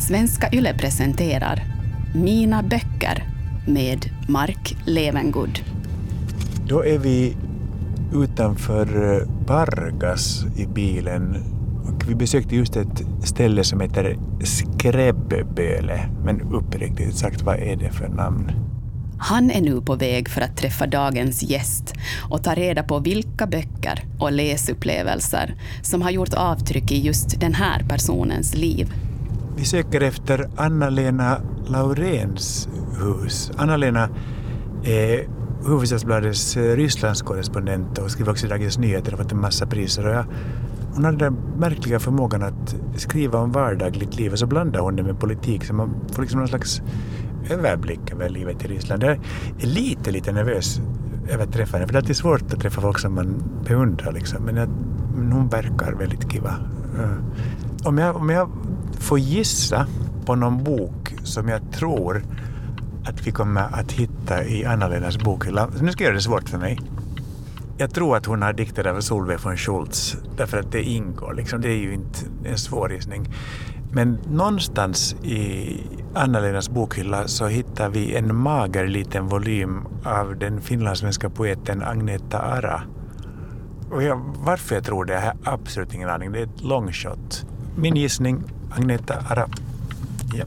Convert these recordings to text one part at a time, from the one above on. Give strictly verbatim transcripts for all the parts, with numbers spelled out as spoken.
Svenska Yle presenterar Mina böcker med Mark Levengood. Då är vi utanför Pargas i bilen och vi besökte just ett ställe som heter Skräbböle. Men uppriktigt sagt, vad är det för namn? Han är nu på väg för att träffa dagens gäst och ta reda på vilka böcker och läsupplevelser som har gjort avtryck i just den här personens liv. Vi söker efter Anna-Lena Lauréns hus. Anna-Lena är Hufvudstadsbladets Rysslandskorrespondent och skriver också i Dagens Nyheter och fått en massa priser. Och jag, hon har den märkliga förmågan att skriva om vardagligt liv och så blandar hon det med politik så man får liksom någon slags överblick över livet i Ryssland. Jag är lite, lite nervös över att träffa henne för det är alltid svårt att träffa folk som man beundrar liksom. Men, jag, men hon verkar väldigt kiva. Om jag, om jag får gissa på någon bok som jag tror att vi kommer att hitta i Anna-Lenas bokhylla. Nu ska jag göra det svårt för mig. Jag tror att hon har dikter av Solveig von Schultz därför att det ingår. Liksom, det är ju inte en svår gissning. Men någonstans i Anna-Lenas bokhylla så hittar vi en mager liten volym av den finlandssvenska poeten Agneta Ara. Och jag, varför jag tror det är absolut ingen aning. Det är ett long shot. Min gissning, Agneta Ara. Ja.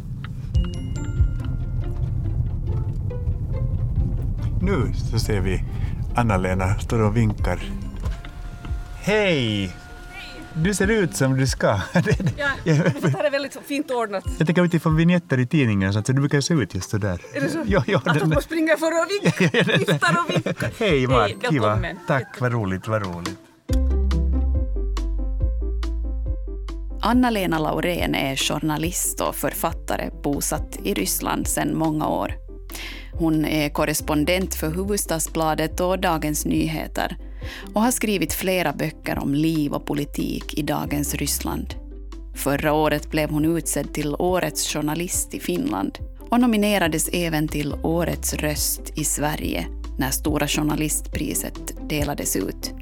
Nu så ser vi Anna-Lena står och vinkar. Hej! Du ser ut som du ska. Ja, det här är väldigt fint ordnat. Jag tänker utifrån vignetter i tidningen så att du brukar se ut just så där. Är det så? Ja, ja, att de springer för och vinkar, viftar och vinkar. Hej Mark, Hej, kiva. Tack, vad roligt, vad roligt. Anna-Lena Laurén är journalist och författare bosatt i Ryssland sedan många år. Hon är korrespondent för Hufvudstadsbladet och Dagens Nyheter och har skrivit flera böcker om liv och politik i dagens Ryssland. Förra året blev hon utsedd till Årets journalist i Finland och nominerades även till Årets röst i Sverige när Stora journalistpriset delades ut.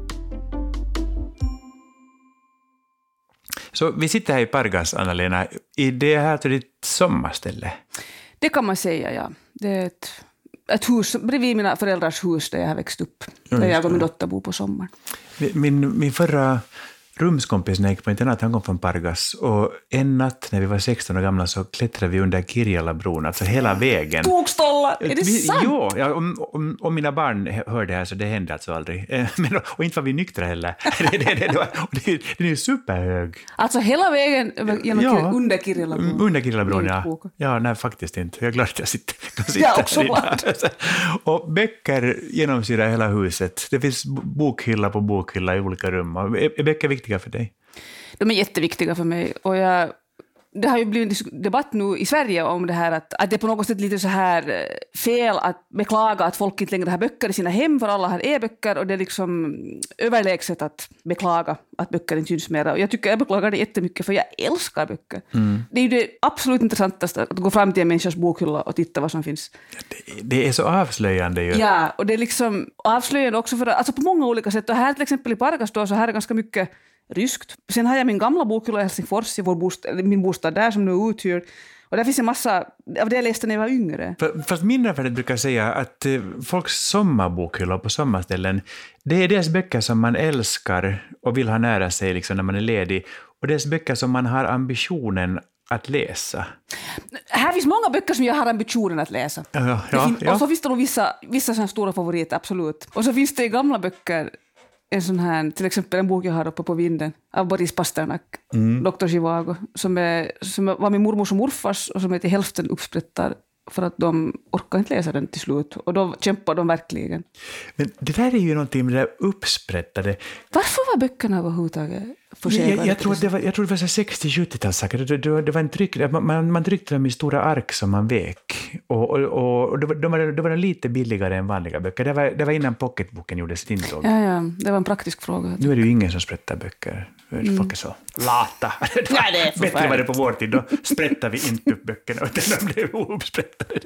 Så vi sitter här i Pargas, Anna-Lena. Är det här till ditt sommarställe? Det kan man säga, ja. Det är ett, ett hus bredvid mina föräldrars hus där jag har växt upp. Där ja, jag och min dotter bor på sommaren. Min, min förra rumskompis när jag gick på internat, han kom från Pargas. Och en natt när vi var sexton år gamla så klättrade vi under Kirjalabron, alltså hela vägen. Tokstolla, är det vi, sant? Jo, ja, om, om, om mina barn hörde det här så det hände alltså aldrig. Men, och inte var vi nyktra heller. det, det, det, det, det, det är superhög. Alltså hela vägen genom ja, under Kirjalabron? Under Kirjalabron, ja. Ja, nej faktiskt inte. Jag är glad att jag sitter, kan sitta jag också glad. Och böcker genomsyrar hela huset. Det finns bokhylla på bokhylla i olika rum. Är, är böcker viktiga för dig? De är jätteviktiga för mig och jag, det har ju blivit en debatt nu i Sverige om det här att, att det är på något sätt lite så här fel att beklaga att folk inte längre har böcker i sina hem för alla har e-böcker och det är liksom överlägset att beklaga att böcker inte syns mera. Och jag tycker jag beklagar det jättemycket för jag älskar böcker. Mm. Det är ju det absolut intressantaste att gå fram till en människas bokhylla och titta vad som finns. Det, det är så avslöjande ju. Ja, och det är liksom avslöjande också för alltså på många olika sätt. Och här till exempel i Pargas då så här är ganska mycket ryskt. Sen har jag min gamla bokhylla i Helsingfors, i vår bostad, min bostad där som nu är uthyrd. Och där finns en massa av det jag läste när jag var yngre. För, fast min erfarenhet brukar säga att eh, folks sommarbokhyllor på sommarställen, det är deras böcker som man älskar och vill ha nära sig liksom, när man är ledig. Och deras böcker som man har ambitionen att läsa. Här finns många böcker som jag har ambitionen att läsa. Ja, ja, finns, ja. Och så finns det nog vissa, vissa sådana stora favoriter, absolut. Och så finns det i gamla böcker en sån här, till exempel en bok jag har uppe på vinden av Boris Pasternak, mm. doktor Zhivago, som, är, som var min mormors och morfars och som är till hälften uppsprättad för att de orkar inte läsa den till slut. Och då kämpar de verkligen. Men det där är ju någonting med det där uppsprättade. Varför var böckerna överhuvudtaget förseglade? Jag, jag, tror det var, jag tror det var sextio-sjuttiotalssaker. Det, det, det var en tryck, man, man tryckte dem i stora ark som man vek. Och, och, och det, var, de var, det var lite billigare än vanliga böcker. Det var, det var innan pocketboken gjorde sitt intåg. Ja, ja, det var en praktisk fråga. Nu är det ju ingen som sprättar böcker. Mm. Folk är så lata. Ja, det är bättre var det på vår tid. Då sprättar vi inte upp böckerna utan de blev ouppsprättade.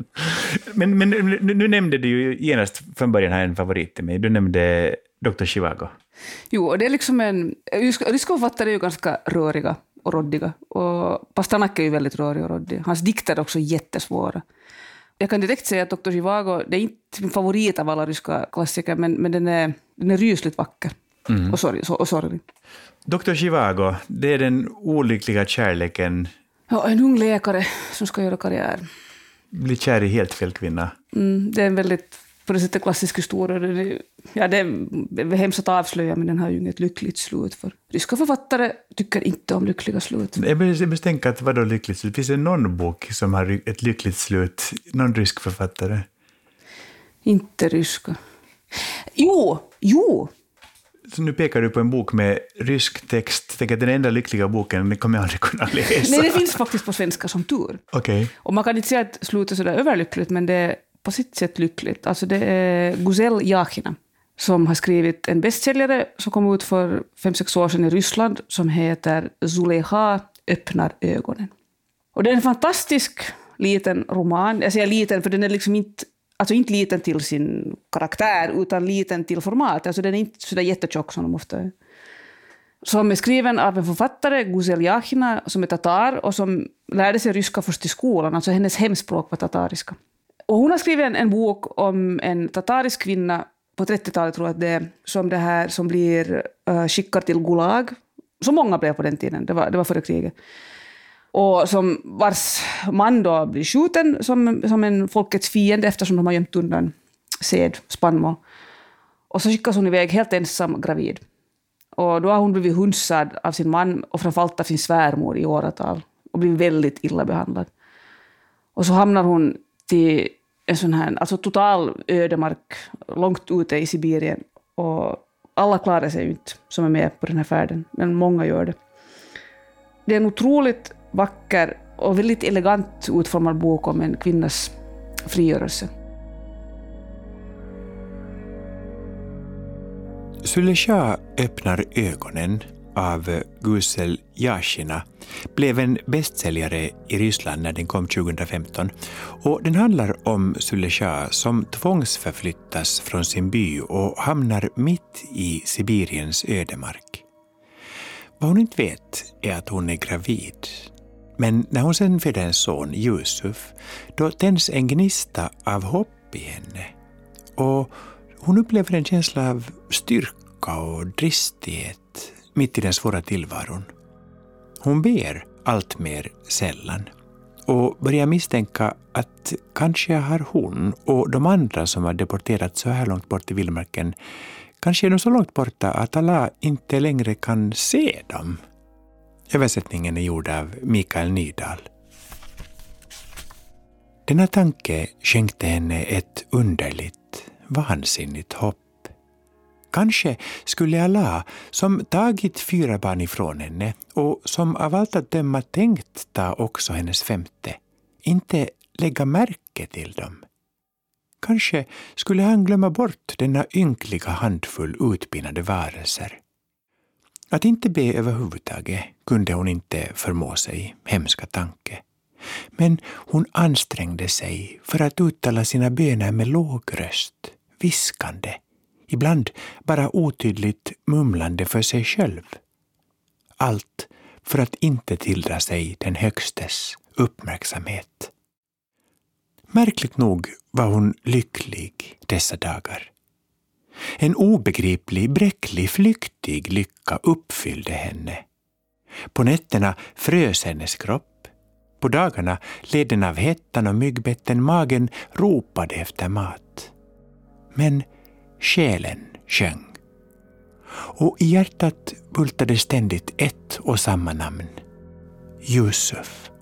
Men, men nu, nu nämnde du ju genast från början här en favorit till mig. Du nämnde doktor Zhivago. Jo, och det är liksom en... Ryska författare är ju ganska röriga. och råddiga. Och Pasternak är ju väldigt rörig och råddig. Hans dikter är också jättesvåra. Jag kan direkt säga att doktor Zhivago, det är inte min favorit av alla ryska klassiker, men, men den, är, den är rysligt vacker mm. och, sorg, och sorglig. doktor Zhivago, det är den olyckliga kärleken. Ja, en ung läkare som ska göra karriär. Blir kär i helt fel kvinna. Mm, det är en väldigt, på det sättet, klassisk historia. Det är, ja, det är hemskt att avslöja, men den har ju inget lyckligt slut. För ryska författare tycker inte om lyckliga slut. Jag bestämmer att vad då lyckligt slut? Finns det någon bok som har ett lyckligt slut? Någon rysk författare? Inte ryska. Jo, jo. Så nu pekar du på en bok med rysk text. Tänk att den enda lyckliga boken, den kommer jag aldrig kunna läsa. Nej, det finns faktiskt på svenska som tur. Okej. Okay. Och man kan inte säga att slutet är sådär överlyckligt, men det är på sitt sätt lyckligt. Alltså det är Guzel Yachina som har skrivit en bestsäljare som kom ut för fem sex år sedan i Ryssland som heter Zuleyha öppnar ögonen. Och det är en fantastisk liten roman. Jag säger liten för den är liksom inte, alltså inte liten till sin karaktär utan liten till format. Alltså den är inte så där jättetjock som de ofta är. Som är skriven av en författare, Guzel Yachina, som är tatar och som lärde sig ryska först i skolan. Alltså hennes hemspråk var tatariska. Och hon har skrivit en, en bok om en tatarisk kvinna på trettiotalet, tror jag att det är, som, det här, som blir uh, skickad till Gulag. Så många blev på den tiden, det var, det var före kriget. Och som vars man då blir skjuten som, som en folkets fiende eftersom de har gömt undan sed, spannmål. Och så skickas hon iväg helt ensam gravid. Och då har hon blivit hunsad av sin man och framförallt av sin svärmor i åratal och blivit väldigt illa behandlad. Och så hamnar hon till en sån här, alltså total ödemark långt ute i Sibirien. Och alla klarar sig inte som är med på den här färden, men många gör det. Det är en otroligt vacker och väldigt elegant utformad bok om en kvinnas frigörelse. Zuleyha öppnar ögonen av Guzel Yachina blev en bästsäljare i Ryssland när den kom tjugohundrafemton. Och den handlar om Zuleyha som tvångsförflyttas från sin by och hamnar mitt i Sibiriens ödemark. Vad hon inte vet är att hon är gravid. Men när hon sedan föder en son, Yusuf, då tänds en gnista av hopp i henne. Och hon upplever en känsla av styrka och dristighet mitt i den svåra tillvaron. Hon ber allt mer sällan och börjar misstänka att kanske har hon och de andra som har deporterats så här långt bort i vildmarken, kanske är de så långt borta att alla inte längre kan se dem. Översättningen är gjord av Mikael Nydahl. Denna tanke skänkte henne ett underligt, vansinnigt hopp. Kanske skulle Allah, som tagit fyra barn ifrån henne och som av allt att döma tänkt ta också hennes femte, inte lägga märke till dem. Kanske skulle han glömma bort denna ynkliga handfull utpinnade varelser. Att inte be överhuvudtaget kunde hon inte förmå sig, hemska tanke. Men hon ansträngde sig för att uttala sina böner med låg röst, viskande, ibland bara otydligt mumlande för sig själv. Allt för att inte tilldra sig den högstes uppmärksamhet. Märkligt nog var hon lycklig dessa dagar. En obegriplig, bräcklig, flyktig lycka uppfyllde henne. På nätterna frös hennes kropp. På dagarna led den av hettan och myggbetten, magen ropade efter mat. Men själen sjöng. Och i hjärtat bultade ständigt ett och samma namn. Yusuf.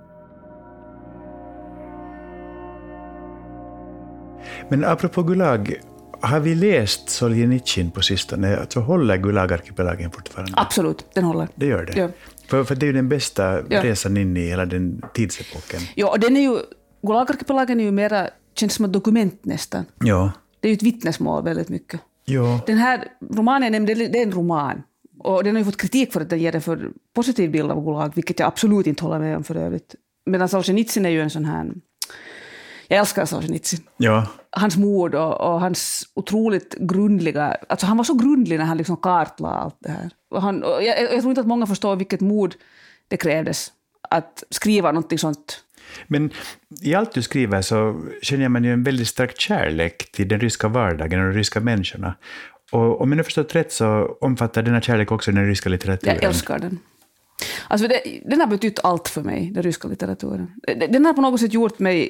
Men apropå Gulag, har vi läst Solzhenitsyn på sistone? Alltså håller Gulag-arkipelagen fortfarande? Absolut, den håller. Det gör det? Ja. För, för det är ju den bästa ja. resan in i hela den tidsepoken. Ja, och den är ju, Gulag-arkipelagen är ju mera, känns som ett dokument nästan. Ja. Det är ju ett vittnesmål väldigt mycket. Ja. Den här romanen, det är en roman. Och den har ju fått kritik för att den ger en för positiv bild av Gulag, vilket jag absolut inte håller med om för övrigt. Medan Solzhenitsyn är ju en sån här... Jag älskar Solzhenitsyn. Ja. Hans mod och, och hans otroligt grundliga... Alltså han var så grundlig när han liksom kartlade allt det här. Och han, och jag, jag tror inte att många förstår vilket mod det krävdes att skriva någonting sånt. Men i allt du skriver så känner man ju en väldigt stark kärlek till den ryska vardagen och de ryska människorna. Och om jag nu förstått rätt så omfattar denna kärlek också den ryska litteraturen. Jag älskar den. Alltså det, den har betytt allt för mig, den ryska litteraturen. Den har på något sätt gjort mig...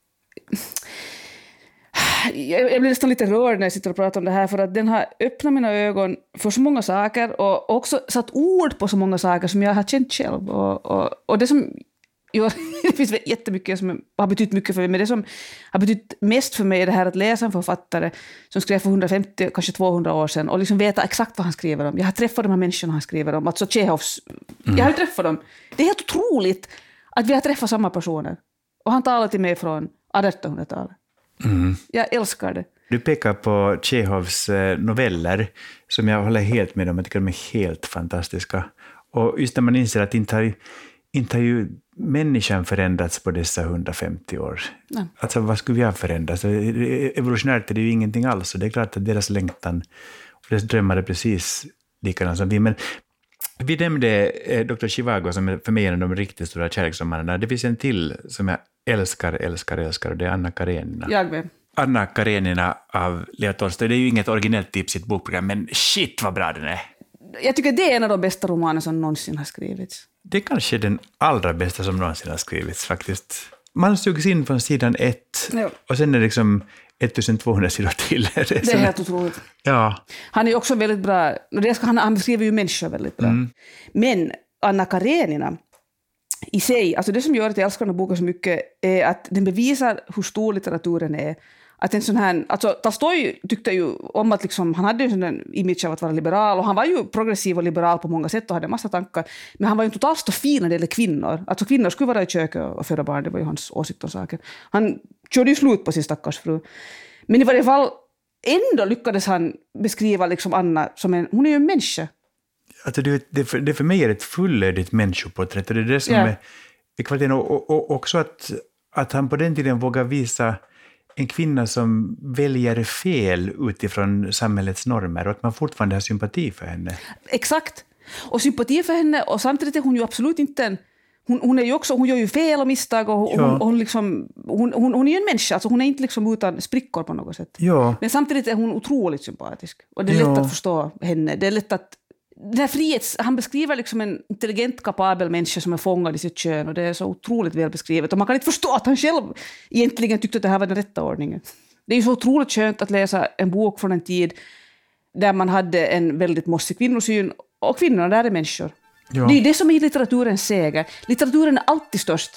Jag blir nästan lite rörd när jag sitter och pratar om det här, för att den har öppnat mina ögon för så många saker och också satt ord på så många saker som jag har känt själv. Och, och, och det som... Jo, det finns jättemycket som har betytt mycket för mig, men det som har betytt mest för mig är det här att läsa en författare som skrev för hundrafemtio, kanske tvåhundra år sedan och liksom veta exakt vad han skriver om. Jag har träffat de här människorna han skriver om, alltså Tjechovs. Mm. Jag har träffat dem. Det är helt otroligt att vi har träffat samma personer. Och han talar till mig från artonhundratalet. Mm. Jag älskar det. Du pekar på Tjechovs noveller som jag håller helt med om. Jag tycker de är helt fantastiska. Och just när man inser att inte har, inte har ju människan förändrats på dessa hundrafemtio år. Nej. Alltså vad skulle vi ha förändrats? Evolutionärt är det ju ingenting alls. Och det är klart att deras längtan och deras drömmar är precis likadana som vi. Men vi nämnde eh, doktor Zhivago som är för mig en av de riktigt stora kärleksromanerna. Det finns en till som jag älskar, älskar, älskar och det är Anna Karenina. Jag med. Anna Karenina av Leo Tolstoj. Det är ju inget originellt tips i ett bokprogram, men shit vad bra den är. Jag tycker det är en av de bästa romaner som någonsin har skrivits. Det är kanske den allra bästa som någonsin har skrivits faktiskt. Man sugs in från sidan ett ja. Och sen är det liksom ettusentvåhundra sidor till. Det är, det är helt otroligt. Ja. Han är också väldigt bra, han, han beskriver ju människor väldigt bra. Mm. Men Anna Karenina i sig, alltså det som gör att jag älskar den här boken så mycket är att den bevisar hur stor litteraturen är. Att en sån här, alltså Tolstoj tyckte ju om att liksom, han hade ju en sån image av att vara liberal och han var ju progressiv och liberal på många sätt och hade en massa tankar, men han var ju totalt så fin när det gäller kvinnor. Alltså kvinnor skulle vara i köket och föda barn, det var ju hans åsikt och saker. Han körde ju slut på sin stackars fru. Men i varje fall ändå lyckades han beskriva liksom Anna som en, hon är ju en människa. Alltså det, det, för, det för mig är ett fullödigt människoporträtt och det är det som yeah. är, är kvaliteten och, och, och också att, att han på den tiden vågar visa en kvinna som väljer fel utifrån samhällets normer och att man fortfarande har sympati för henne. Exakt. Och sympati för henne och samtidigt är hon ju absolut inte en... Hon, hon, är ju också, hon gör ju fel och misstag och, ja. och, hon, och hon, liksom, hon, hon, hon är ju en människa. Alltså hon är inte liksom utan sprickor på något sätt. Ja. Men samtidigt är hon otroligt sympatisk. Och det är ja. lätt att förstå henne. Det är lätt att... Den här frihets, han beskriver liksom en intelligent, kapabel människa som är fångad i sitt kön och det är så otroligt väl beskrivet. Och man kan inte förstå att han själv egentligen tyckte att det här var den rätta ordningen. Det är ju så otroligt skönt att läsa en bok från en tid där man hade en väldigt mossig kvinnosyn och kvinnorna där är människor. Ja. Det är det som är litteraturens seger. Litteraturen är alltid störst.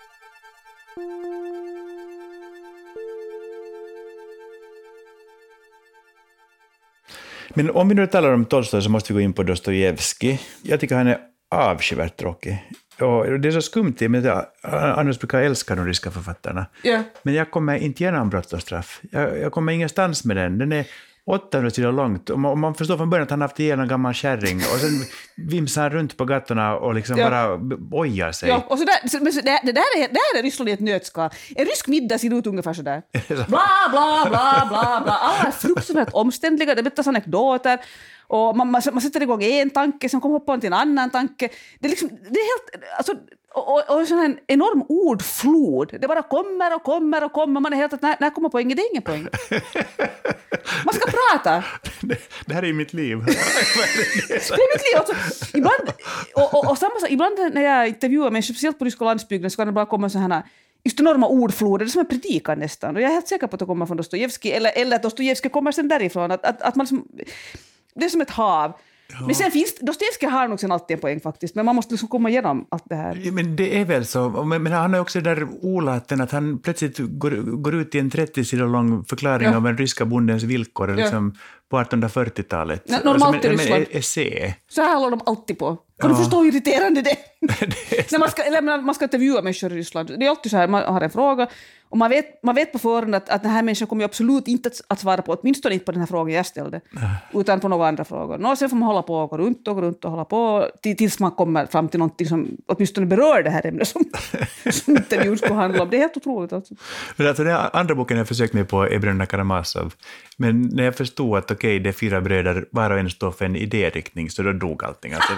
Men om vi nu talar om Tolstoj så måste vi gå in på Dostojevskij. Jag tycker han är avskyvärt tråkig. Och det är så skumt i men jag, annars brukar jag älska de ryska författarna. Yeah. Men jag kommer inte igenom Brott och straff. Jag, jag kommer ingenstans med den. Den är åttahundra sidor långt. Och man, och man förstår från början att han haft igenom en gammal kärring. Och sen vimsar han runt på gatorna och liksom ja. bara ojar sig. Ja, och så där, men så det, det, där är, det där är Ryssland i ett nötskal. En rysk middag ser ut ungefär så där. Bla, bla, bla, bla, bla. Alla är fruktansvärt omständliga. Det berättas anekdoter. Och man, man, man sätter igång en tanke, sen kommer hoppa till en annan tanke. Det är liksom, det är helt, alltså, och, och, och sån en enorm ordflod. Det bara kommer och kommer och kommer. Man är helt att när, när kommer poängen? Det är ingen poäng. Man ska prata. Det, det här är mitt liv. det är mitt liv. Alltså, ibland, och, och, och samma sak, ibland när jag intervjuar människor, speciellt på ryska landsbygden, så kan det bara komma så här just enorma ordfloder, det är som en predikan nästan. Och jag är helt säker på att det kommer från Dostojevskij, eller, eller att Dostojevskij kommer sen därifrån. Att, att, att man liksom, det är som ett hav. Ja. Men sen finns Dostojevskij har nog sen alltid en poäng faktiskt, men man måste liksom komma igenom allt det här. Ja, men det är väl så, men, men han har också det där olaten att han plötsligt går, går ut i en trettio sidor lång förklaring ja. av en ryska bondens villkor liksom ja. på artonhundrafyrtiotalet. Ja, normalt i Ryssland. Essä. Så här håller de alltid på. Kan ja. du förstå hur irriterande det är? När man ska, eller man ska intervjua människor i Ryssland. Det är alltid så här, man har en fråga och man vet, man vet på förhand att, att den här människan kommer absolut inte att, att svara på, åtminstone inte på den här frågan jag ställde, äh. utan på några andra frågor. Och sen får man hålla på och gå runt och gå runt och hålla på tills man kommer fram till någonting som åtminstone berör det här ämnet som, som intervjun ska handla om. Det är helt otroligt. Alltså. Men alltså, den andra boken jag försökt mig på är Bröderna Karamazov. Men när jag förstod att okej, okay, det är fyra bröder, var och en står för en idériktning, så då dog allting. Alltså, den, den,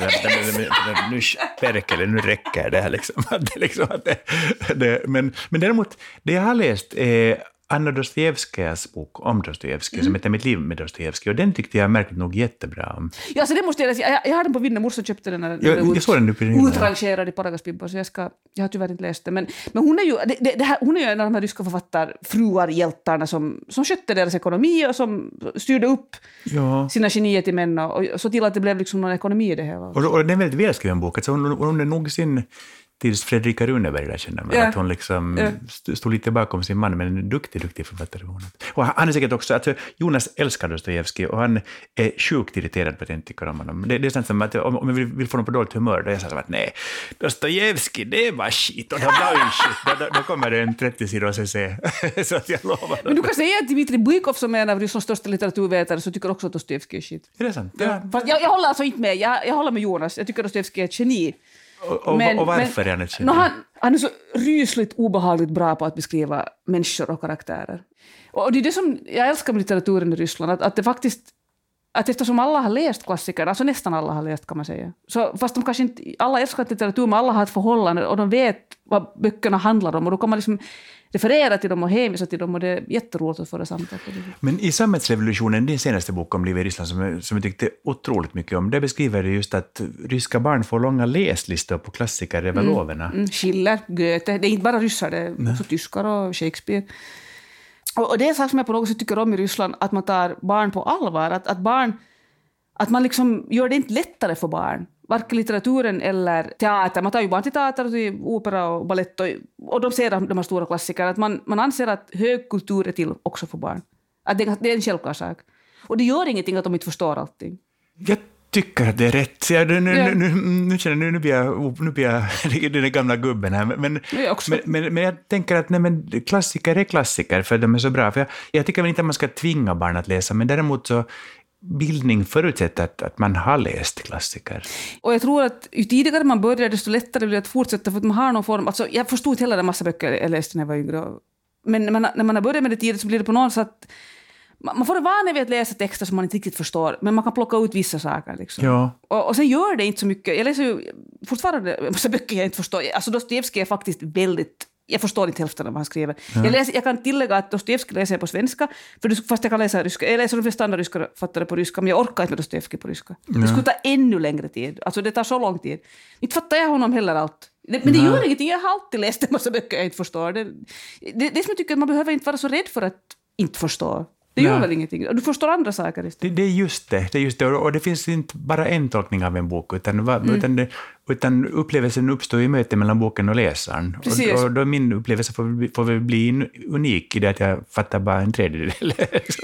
nu perkele, nu räcker det här liksom. Det, liksom att det, det, men, men däremot, det jag har läst är Anna Dostojevskajas bok om Dostojevskij mm. som heter Mitt liv med Dostojevskij, och den tyckte jag märkligt nog jättebra om. Ja, så det måste jag säga. Jag, jag har den på vinden, morsan köpte den när jag, den jag såg den upp i den utrangerad i Paragaspibbo, så jag, ska, jag har tyvärr inte läst det. Men, men hon, är ju, det, det, det här, hon är ju en av de här ryska författarfruar, hjältarna som, som skötte deras ekonomi och som styrde upp ja. sina genier till män och, och så till att det blev liksom någon ekonomi i det hela. Och, och det är en väldigt välskriven bok. Alltså hon, hon är nog sin tills Fredrika Runeberg där känner man, ja. att hon liksom ja. stod lite bakom sin man, men en duktig, duktig författare. Och han är säkert också, alltså Jonas älskar Dostojevskij och han är sjukt irriterad på att jag inte tycker om honom. Det, det är sånt som att om, om jag vill, vill få honom på dåligt humör, då är jag så att nej, Dostojevskij, det var skit och det var ju skit. Då, då, då kommer det en trettio sidor essä. Så att jag lovar. Men du kan säga att Dmitrij Bykov som är en av Rysslands största litteraturvetare så tycker också att Dostojevskij är skit. Är det sant? Ja. Ja. Jag, jag håller alltså inte med, jag, jag håller med Jonas. Jag tycker att Dostojevskij är ett geni. Och, och, men, och varför men, är han ett geni? No, han, han är så rysligt obehagligt bra på att beskriva människor och karaktärer. Och det är det som jag älskar med litteraturen i Ryssland, att, att det faktiskt, att eftersom alla har läst klassiker, alltså nästan alla har läst kan man säga, så fast de kanske inte, alla älskar litteratur, men alla har ett förhållande och de vet vad böckerna handlar om och då kan man liksom referera till dem och hänvisa till dem och det är jätteroligt att föra samtal på det. Men i Sammetsrevolutionen, din senaste bok om livet i Ryssland som, som jag tyckte otroligt mycket om, det beskriver det just att ryska barn får långa läslistor på klassiker över mm. loverna. Mm. Schiller, Goethe, det är inte bara ryssar, det är också tyskar och Shakespeare. Och, och det är så som jag på något sätt tycker om i Ryssland, att man tar barn på allvar, att, att barn, att man liksom gör det inte lättare för barn. Varken litteraturen eller teater. Man tar ju barn till teater och till opera och ballett och, och de ser de här stora klassiker. Att man, man anser att hög kultur är till också för barn. Att det, det är en självklar sak. Och det gör ingenting att de inte förstår allting. Jag tycker att det är rätt. Jag, nu, ja. nu, nu, nu, känner, nu, nu blir jag, nu blir jag den gamla gubben här. Men, men, men, men jag tänker att nej, men klassiker är klassiker för de är så bra. För jag, jag tycker väl inte att man ska tvinga barn att läsa, men däremot så bildning förutsätter att, att man har läst klassiker. Och jag tror att ju tidigare man börjar, desto lättare blir det att fortsätta för att man har någon form. Alltså, jag förstod inte heller en massa böcker jag läste när jag var yngre. Men när man, när man har börjat med det tidigt så blir det på något sätt man får det vana vid att läsa texter som man inte riktigt förstår, men man kan plocka ut vissa saker. Liksom. Ja. Och, och sen gör det inte så mycket. Jag läser ju fortfarande en massa böcker jag inte förstår. Alltså Dostojevskij är faktiskt väldigt... Jag förstår inte hälften av vad han skriver. Ja. Jag, läser, jag kan tillägga att Dostojevskij läser jag på svenska, för fast jag kan läsa ryska. Jag läser de flesta andra ryska fattare på ryska, men jag orkar inte med Dostojevskij på ryska. Ja. Det skulle ta ännu längre tid. Alltså det tar så lång tid. Inte fattar jag honom heller allt. Det, men det gör ingenting. Jag har alltid läst en massa böcker jag inte förstår. Det, det, det som jag tycker att man behöver inte vara så rädd för att inte förstå. Det gör Nej. väl ingenting. Du förstår andra saker istället. Det, det är just det. det är just det. Och det finns inte bara en tolkning av en bok, utan, mm. utan, det, utan upplevelsen uppstår i möte mellan boken och läsaren. Och, och då min upplevelse får, får väl bli unik i det att jag fattar bara en tredjedel. Du,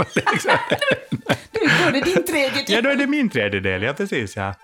då är det din tredjedel. Ja, då är det min tredjedel. Ja, precis. Ja.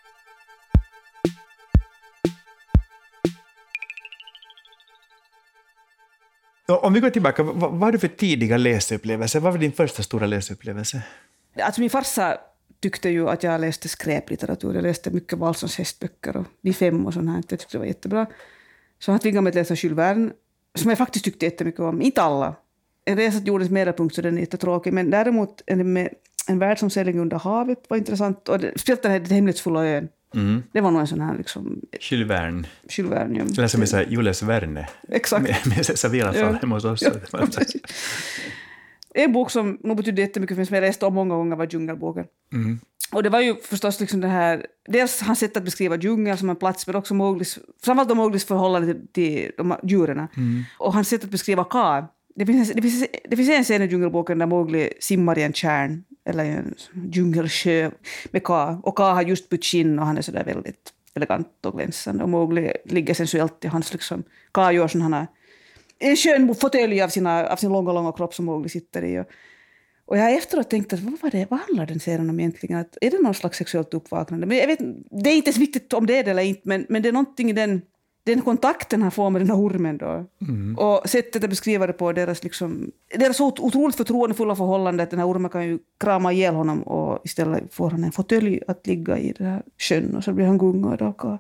Om vi går tillbaka, vad, vad har du för tidiga läsupplevelser? Vad var din första stora läsupplevelse? Alltså min farsa tyckte ju att jag läste skräplitteratur. Jag läste mycket Walsons hästböcker och Vi fem och sånt här. Jag tyckte det var jättebra. Så han tvingade mig att läsa Jules Verne, som jag faktiskt tyckte jättemycket om. Inte alla. En resa till jordens medelpunkt, så den är jättetråkig. Men däremot en, med en världsomsegling under havet var intressant. Och speciellt den här Den hemlighetsfulla ön. Mm. Det var nog en sån här liksom... Jules Verne. Jules Verne, ja. Det är som med Jules Verne. Exakt. Med, med Savela-fall hemma hos oss. Ja, en bok som nog betydde jättemycket för mig, som jag läste om många gånger, var Djungelboken. Mm. Och det var ju förstås liksom det här... Dels hans sätt att beskriva djungel som en plats, men också Mowglis, framförallt Mowglis förhållande till, till de här djuren. Mm. Och hans sätt att beskriva Ka. Det finns, det, finns, det finns en scen i Djungelboken där Mowgli simmar i en kärn, eller en djungelsjö med Ka. Och Ka har just bytt skinn och han är sådär väldigt elegant och glänsande. Och Mowgli ligger sensuellt i hans liksom... Ka gör sån här... En skön fåtölj av, sina, av sin långa, långa kropp som Mowgli sitter i. Och, och jag har efteråt tänkt att vad, var det, vad handlar den serien om egentligen? Att, är det någon slags sexuellt uppvaknande? Men jag vet, det är inte så viktigt om det är det eller inte, men, men det är någonting i den... Den kontakten han får med den här ormen då. Mm. Och sättet att beskriva det på deras, liksom, deras otroligt förtroendefulla förhållande, att den här ormen kan ju krama ihjäl honom och istället får han en fåtölj att ligga i den här sjön och så blir han gungad och...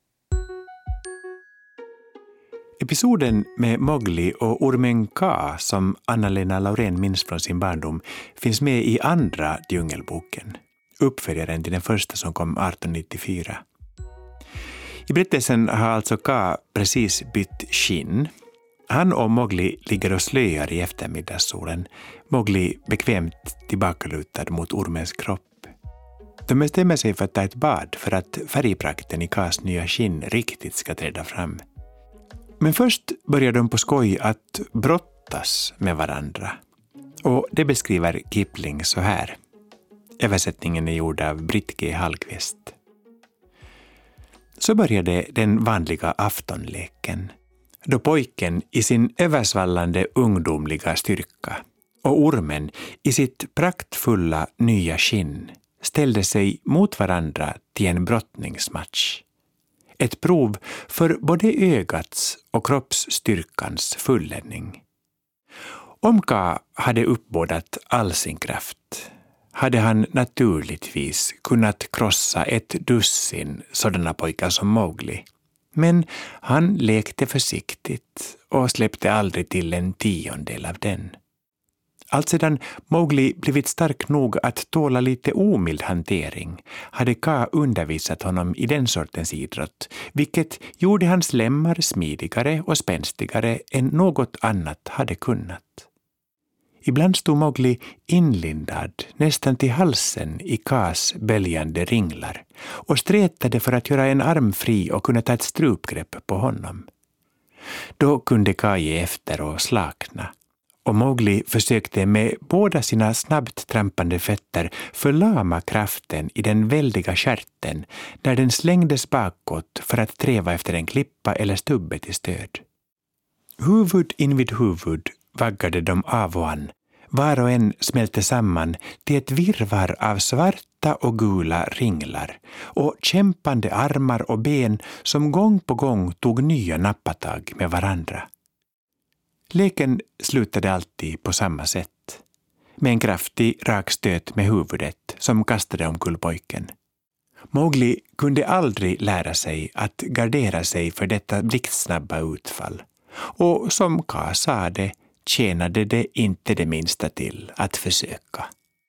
Episoden med Mowgli och ormen Ka, som Anna-Lena Laurén minns från sin barndom, finns med i andra Djungelboken, uppföljaren till den första som kom arton nittiofyra. I berättelsen har alltså Ka precis bytt skinn. Han och Mowgli ligger och slöjar i eftermiddagssolen. Mowgli bekvämt tillbakalutad mot ormens kropp. De bestämmer sig för att ta ett bad för att färgprakten i Kas nya skinn riktigt ska träda fram. Men först börjar de på skoj att brottas med varandra. Och det beskriver Kipling så här. Översättningen är gjord av Britt G. Hallqvist. Så började den vanliga aftonleken, då pojken i sin översvallande ungdomliga styrka och ormen i sitt praktfulla nya skinn ställde sig mot varandra till en brottningsmatch. Ett prov för både ögats och kroppsstyrkans fulländning. Om Ka hade uppbådat all sin kraft hade han naturligtvis kunnat krossa ett dussin sådana pojkar som Mowgli. Men han lekte försiktigt och släppte aldrig till en tiondel av den. Allt sedan Mowgli blivit stark nog att tåla lite omild hantering hade Ka undervisat honom i den sortens idrott, vilket gjorde hans lemmar smidigare och spänstigare än något annat hade kunnat. Ibland stod Mowgli inlindad nästan till halsen i Kas böljande ringlar och strätade för att göra en arm fri och kunna ta ett strupgrepp på honom. Då kunde Ka ge efter och slakna. Och Mowgli försökte med båda sina snabbt trampande fötter förlama kraften i den väldiga skärten när den slängdes bakåt för att träva efter en klippa eller stubbe till stöd. Huvud invid huvud vaggade de av och an. Var och en smälte samman till ett virvar av svarta och gula ringlar och kämpande armar och ben som gång på gång tog nya nappatag med varandra. Leken slutade alltid på samma sätt, med en kraftig rak stöt med huvudet som kastade omkull pojken. Mowgli kunde aldrig lära sig att gardera sig för detta blixtsnabba utfall, och som Ka sa det, tjänade det inte det minsta till att försöka.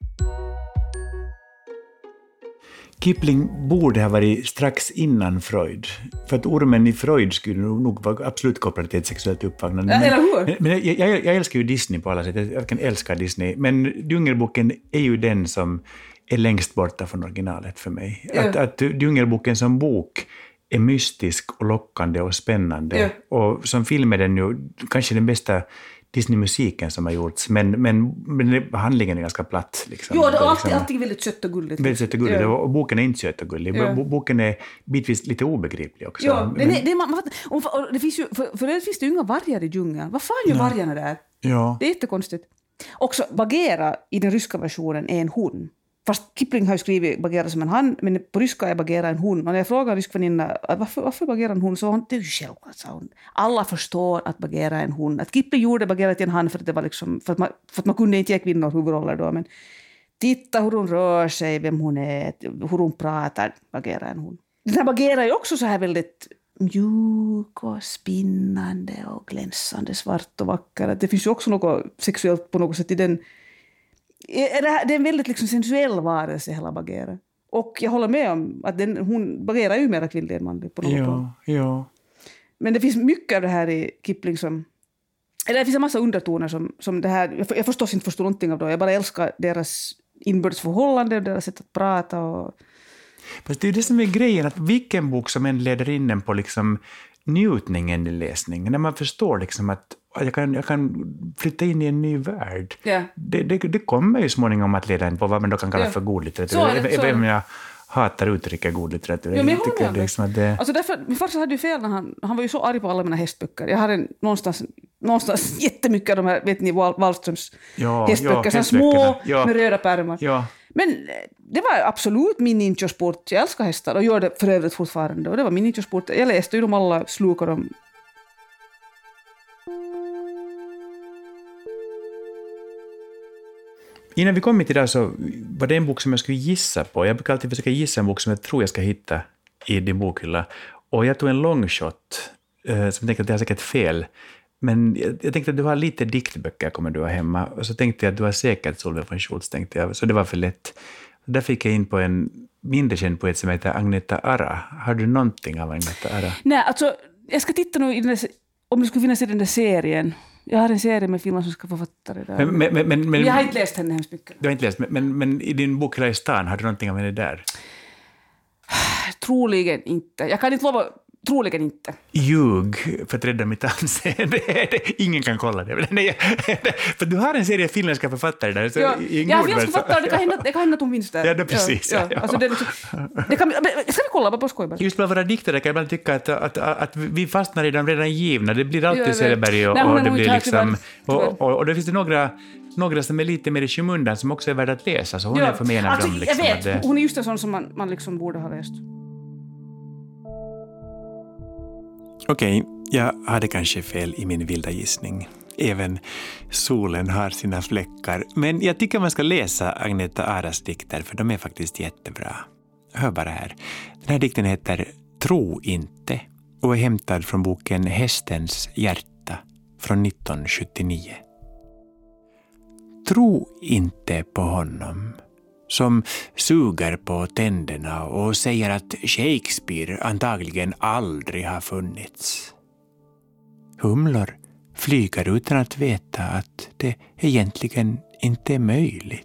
Kipling borde ha varit strax innan Freud. För att ormen i Freud skulle nog vara absolut kopplad till ett sexuellt uppvaknande. Ja, eller hur? Men jag, jag, jag älskar ju Disney på alla sätt. Jag kan älska Disney. Men Djungelboken är ju den som är längst borta från originalet för mig. Ja. Att, att Djungelboken som bok är mystisk och lockande och spännande. Ja. Och som film är den ju kanske den bästa Disney-musiken som har gjorts, men, men, men handlingen är ganska platt. Liksom. Jo, det är liksom, alltid, alltid väldigt sött och gulligt. Väldigt sött och gulligt, Ja. och boken är inte sött och gullig. Ja. Boken är bitvis lite obegriplig också. Ja, det, men, är, det, är, man, man, och, och det finns ju, för, för det finns det ju inga vargar i djungeln. Vad fan gör Nej. vargarna där? ja. Det är jättekonstigt. Också Bagheera i den ryska versionen är en hon. Fast Kipling har ju skrivit Bagheera som en han, men på ryska är Bagheera en hon. Och när jag frågar en rysk väninna varför, varför Bagheera en hon, så hon, det är ju självklart, sa hon. Alla förstår att Bagheera är en hon. Att Kipling gjorde Bagheera till en han för att, det var liksom, för att, man, för att man kunde inte ge kvinnor huvudroller då. Men titta hur hon rör sig, vem hon är, hur hon pratar. Bagheera är en hon. Den här Bagheera är också så här väldigt mjuk och spinnande och glänsande, svart och vacker. Det finns ju också något sexuellt på något sätt i den. Det är en väldigt liksom sensuell varelse, hela Bagheera. Och jag håller med om att den, hon, Bagheera är ju mer kvinnlig än manlig på något ja, plan. ja. Men det finns mycket av det här i Kipling som... Eller det finns en massa undertoner som, som det här... Jag, jag förstås inte förstår någonting av det. Jag bara älskar deras inbördes förhållande och deras sätt att prata. Och... Fast det är det som är grejen, att vilken bok som än leder in en på liksom njutningen i läsning, när man förstår liksom att jag kan, jag kan flytta in i en ny värld. Ja. Det, det, det kommer ju småningom att leda in på vad man då kan kalla Ja. för god litteratur. Så är det, så är det. Även jag hatar uttrycket god litteratur. Ja, men jag jag håller tycker med det är liksom att det... Alltså därför, min farsa hade ju fel när han, han var ju så arg på alla mina hästböcker. Jag har en, någonstans, någonstans jättemycket av de här, vet ni, Wal- Wallströms Ja, hästböcker. ja, Så hästböckerna. små Ja. med röda pärmar. Ja. Men det var absolut min inkörsport. Jag älskar hästar och gör det för övrigt fortfarande. Och det var min inkörsport. Jag läste ju dem alla, sluk och dem. Innan vi kom hit idag så var det en bok som jag skulle gissa på. Jag brukar alltid försöka gissa en bok som jag tror jag ska hitta i din bokhylla. Och jag tog en long shot eh, som tänkte att det är säkert fel. Men jag, jag tänkte att du har lite diktböcker kommer du ha hemma. Och så tänkte jag att du har säkert Solveig von Schultz, tänkte jag. Så det var för lätt. Där fick jag in på en mindre känd poet som heter Agneta Ara. Har du någonting av Agneta Ara? Nej, alltså jag ska titta nu i den där, om det skulle finnas i den där serien. Jag har en serie med finlandssvenska författare där. Men, men, men, men, jag har inte läst henne hemskt mycket. Du har inte läst, men, men, men i din bok i stan, har du någonting av henne där? Troligen inte. Jag kan inte lova, troligen inte. Ljug för att rädda mitt anseende. Ingen kan kolla det. Nej, för du har en serie finländska författare där. Så ja, i en ja god finländska författare, det kan hända, det kan hända att hon finns där. Ja, det precis. Ja, ja. Alltså, det, liksom, det kan, ska vi kolla på skoj bara? Just med våra diktare kan jag ibland tycka att, att, att, att vi fastnar i de redan givna. Det blir alltid ja, Selberg och, nej, och det blir här, liksom... tyvärr, och, och, och det finns det några... Några som är lite mer i skymundan som också är värda att läsa. Så hon ja, är för mig en av alltså, dem. Liksom, jag vet, det... hon är just en sån som man, man liksom borde ha läst. Okej, jag hade kanske fel i min vilda gissning. Även solen har sina fläckar. Men jag tycker man ska läsa Agneta Aras dikter för de är faktiskt jättebra. Hör bara här. Den här dikten heter Tro inte och är hämtad från boken Hästens hjärta från nittonhundrasjuttionio. Tro inte på honom som suger på tänderna och säger att Shakespeare antagligen aldrig har funnits. Humlor flyger utan att veta att det egentligen inte är möjligt.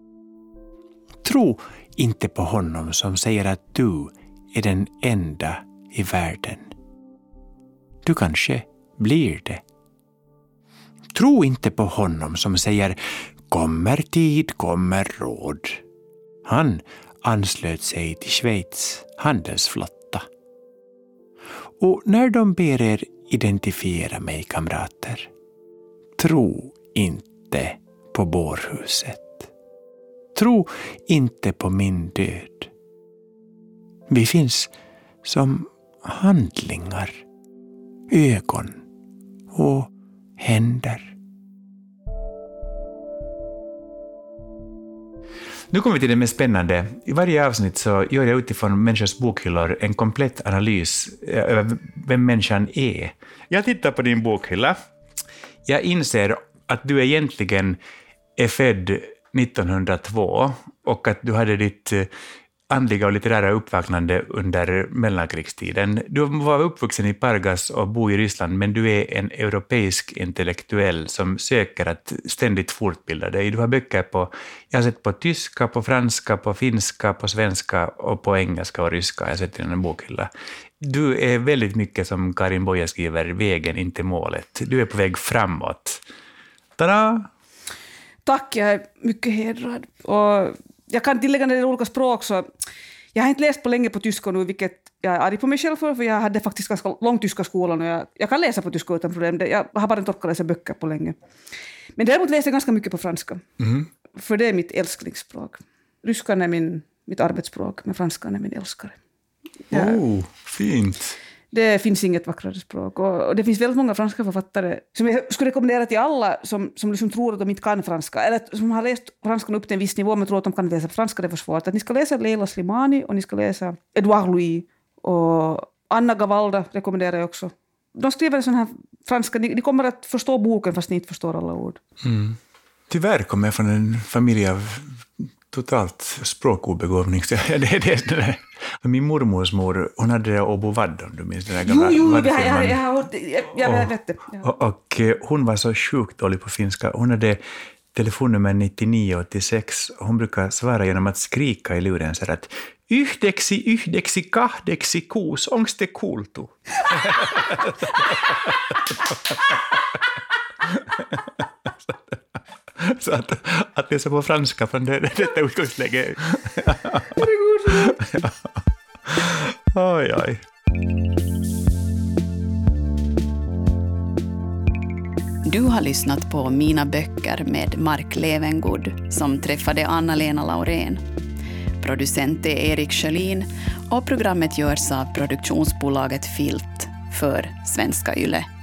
Tro inte på honom som säger att du är den enda i världen. Du kanske blir det. Tro inte på honom som säger kommer tid, kommer råd. Han anslöt sig till Schweiz handelsflotta. Och när de ber er identifiera mig, kamrater, tro inte på bårhuset. Tro inte på min död. Vi finns som handlingar, ögon och händer. Nu kommer vi till det mest spännande. I varje avsnitt så gör jag utifrån människors bokhyllor en komplett analys över vem människan är. Jag tittar på din bokhylla. Jag inser att du egentligen är född nittonhundratvå och att du hade ditt andliga och litterära uppvaknande under mellankrigstiden. Du var uppvuxen i Pargas och bor i Ryssland, men du är en europeisk intellektuell som söker att ständigt fortbilda dig. Du har böcker på, jag har sett på tyska, på franska, på finska, på svenska och på engelska och ryska. Jag har sett i den bokhylla. Du är väldigt mycket som Karin Boye skriver, vägen, inte målet. Du är på väg framåt. Tada! Tack, jag är mycket hedrad. Och jag kan tillägga när det är olika språk så jag har inte läst på länge på tyska nu, vilket jag är arg på mig själv för, för jag hade faktiskt ganska lång tyska skolan och jag, jag kan läsa på tyska utan problem. Jag har bara inte orkat läsa böcker på länge. Men däremot läser jag ganska mycket på franska. Mm. För det är mitt älsklingsspråk. Ryskan är min, mitt arbetsspråk, men franskan är min älskare. Jag, oh, fint. Det finns inget vackrare språk. Och, och det finns väldigt många franska författare som jag skulle rekommendera till alla som, som liksom tror att de inte kan franska. Eller som har läst franskan upp till en viss nivå men tror att de kan läsa franska, det är för svårt. Att ni ska läsa Leila Slimani och ni ska läsa Edouard Louis. Och Anna Gavalda rekommenderar jag också. De skriver en sån här franska, ni, ni kommer att förstå boken fast ni inte förstår alla ord. Mm. Tyvärr kommer jag från en familj av totalt språkobegåvning. det, det, det, det. Min mormors mor, hon hade det Åbo Vadd, om du minns den där gamla. Jo, jo, det här, jag, jag har hört det. Jag, jag och, vet det. Ja. Och, och hon var så sjukt dålig på finska. Hon hade telefonnummer nittionio åttiosex. Hon brukar svara genom att skrika i luren så att yhdeksi, yhdeksi, kahdeksi, kuus, onks te kuultu? Så att, att läsa på franska från det, detta utgångsläge. Oj, oj. Du har lyssnat på Mina böcker med Mark Levengood som träffade Anna-Lena Laurén. Producent är Erik Sjölin och programmet görs av produktionsbolaget Filt för Svenska Yle.